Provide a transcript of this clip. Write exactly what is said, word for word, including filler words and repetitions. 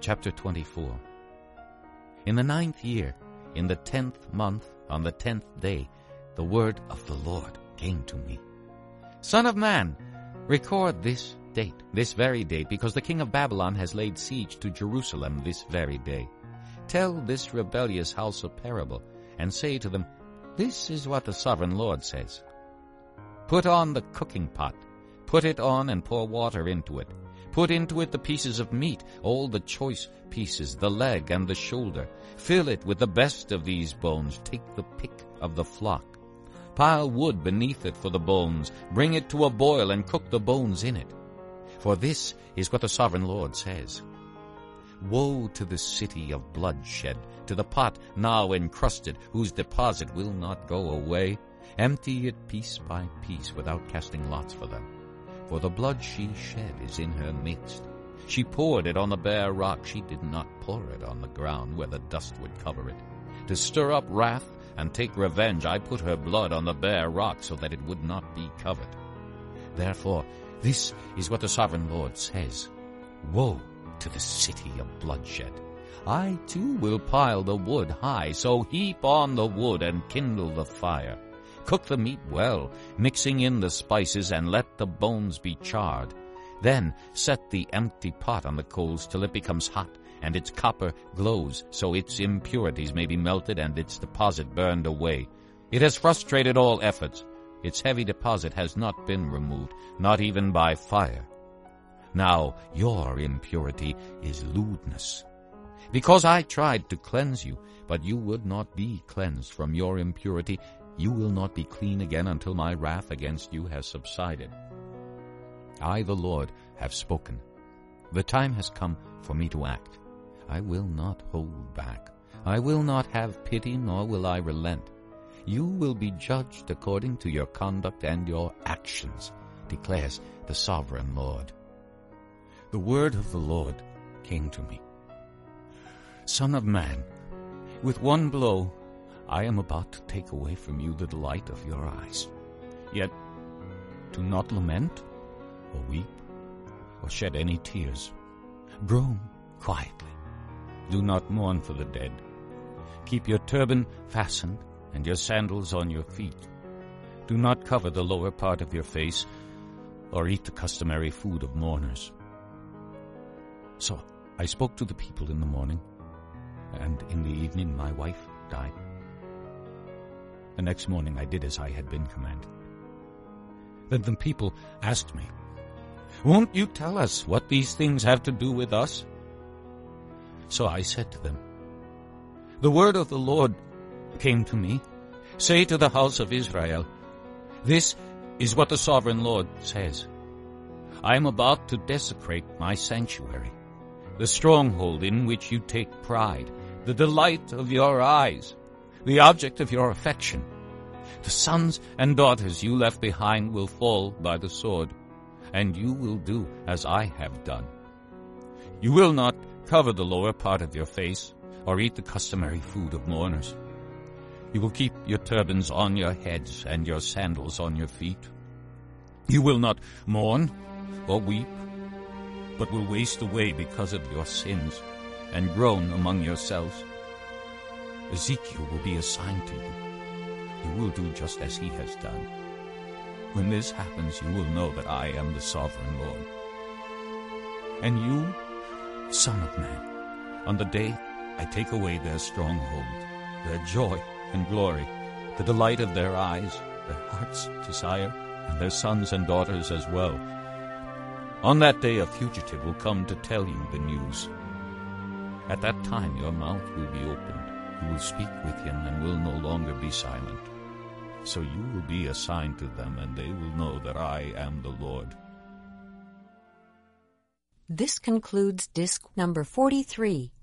Chapter twenty-four. In the ninth year, in the tenth month, on the tenth day, the word of the Lord came to me. Son of man, record this date, this very date, because the king of Babylon has laid siege to Jerusalem this very day. Tell this rebellious house a parable, and say to them, This is what the sovereign Lord says. Put on the cooking pot, put it on and pour water into it. Put into it the pieces of meat, all the choice pieces, the leg and the shoulder. Fill it with the best of these bones. Take the pick of the flock. Pile wood beneath it for the bones. Bring it to a boil and cook the bones in it. For this is what the sovereign Lord says. Woe to the city of bloodshed, to the pot now encrusted, whose deposit will not go away. Empty it piece by piece without casting lots for them. For the blood she shed is in her midst. She poured it on the bare rock. She did not pour it on the ground where the dust would cover it. To stir up wrath and take revenge, I put her blood on the bare rock so that it would not be covered. Therefore, this is what the sovereign Lord says. Woe to the city of bloodshed. I too will pile the wood high, so heap on the wood and kindle the fire. Cook the meat well, mixing in the spices, and let the bones be charred. Then set the empty pot on the coals till it becomes hot, and its copper glows, so its impurities may be melted and its deposit burned away. It has frustrated all efforts. Its heavy deposit has not been removed, not even by fire. Now your impurity is lewdness. Because I tried to cleanse you, but you would not be cleansed from your impurity, you will not be clean again until my wrath against you has subsided. I, the Lord, have spoken. The time has come for me to act. I will not hold back. I will not have pity, nor will I relent. You will be judged according to your conduct and your actions, declares the sovereign Lord. The word of the Lord came to me. Son of man, with one blow I am about to take away from you the delight of your eyes. Yet do not lament, or weep, or shed any tears. Groan quietly. Do not mourn for the dead. Keep your turban fastened and your sandals on your feet. Do not cover the lower part of your face, or eat the customary food of mourners. So I spoke to the people in the morning, and in the evening my wife died. The next morning I did as I had been commanded. Then the people asked me, Won't you tell us what these things have to do with us? So I said to them, The word of the Lord came to me. Say to the house of Israel, This is what the sovereign Lord says. I am about to desecrate my sanctuary, the stronghold in which you take pride, the delight of your eyes, the object of your affection. The sons and daughters you left behind will fall by the sword, and you will do as I have done. You will not cover the lower part of your face, or eat the customary food of mourners. You will keep your turbans on your heads and your sandals on your feet. You will not mourn or weep, but will waste away because of your sins, and groan among yourselves. Ezekiel will be assigned to you. You will do just as he has done. When this happens, you will know that I am the sovereign Lord. And you, son of man, on the day I take away their stronghold, their joy and glory, the delight of their eyes, their heart's desire, and their sons and daughters as well. On that day a fugitive will come to tell you the news. At that time your mouth will be opened. You will speak with him and will no longer be silent. So you will be assigned to them, and they will know that I am the Lord. This concludes disc number forty-three.